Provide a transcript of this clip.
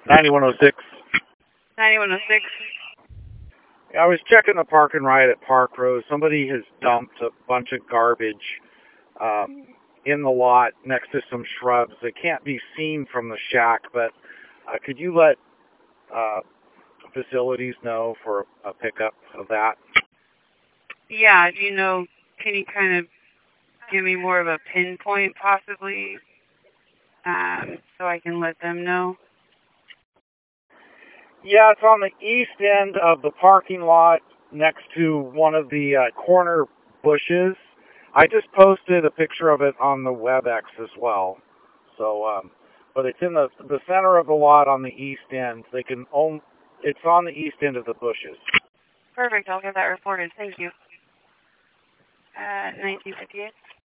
9106. 9106. I was checking the park and ride at Park Road. Somebody has dumped a bunch of garbage in the lot next to some shrubs. It can't be seen from the shack, but could you let facilities know for a pickup of that? Yeah, do you know, can you kind of give me more of a pinpoint possibly so I can let them know? Yeah, it's on the east end of the parking lot next to one of the corner bushes. I just posted a picture of it on the WebEx as well. So, but it's in the center of the lot on the east end. It's on the east end of the bushes. Perfect, I'll get that reported. Thank you. 1958.